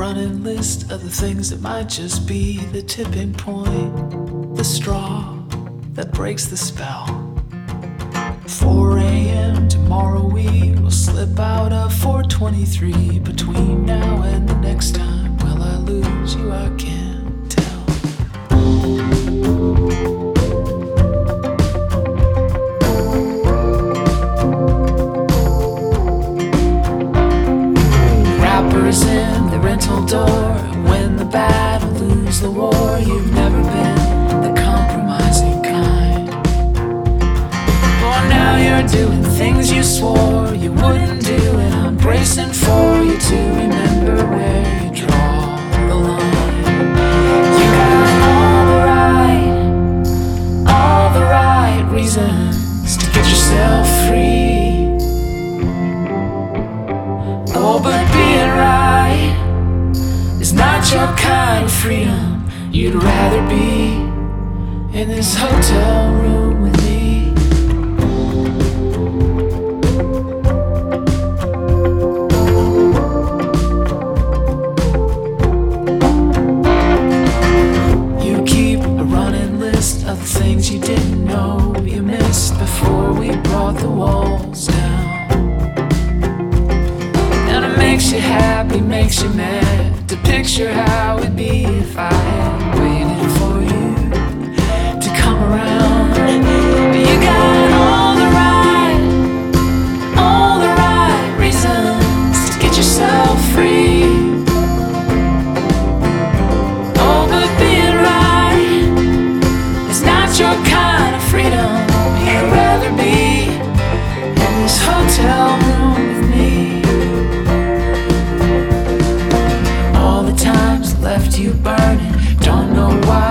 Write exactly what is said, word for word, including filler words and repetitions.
running list of the things that might just be the tipping point, the straw that breaks the spell. four a.m. tomorrow we will slip out of four twenty-three. Between now and the next time, will I lose you? I can't tell. Rappers in the rental door, win the battle, lose the war. You've never been the compromising kind. Well, now you're doing things you swore you wouldn't do, and I'm bracing for you to remember where you draw the line. You got all the right, all the right reasons to get yourself free. Oh, but being right is not your kind of freedom. You'd rather be in this hotel room with me. You keep a running list of the things you didn't know you missed before we brought the walls down. Makes you happy, makes you mad to picture how it'd be if I had waited for you to come around. But you got all the right, all the right reasons to get yourself free. Oh, but being right is not your kind of freedom. You'd rather be in this hotel room with me. Times left you burning, don't know why.